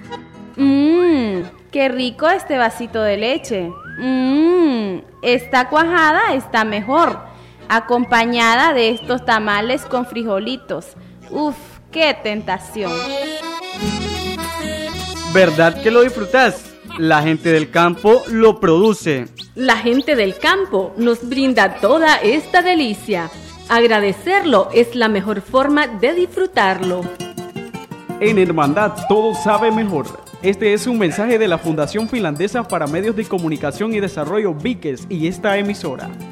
Qué rico este vasito de leche. Esta cuajada está mejor, acompañada de estos tamales con frijolitos. Uf, qué tentación. ¿Verdad que lo disfrutas? La gente del campo lo produce. La gente del campo nos brinda toda esta delicia. Agradecerlo es la mejor forma de disfrutarlo. En Hermandad todo sabe mejor. Este es un mensaje de la Fundación Finlandesa para Medios de Comunicación y Desarrollo Vikes y esta emisora.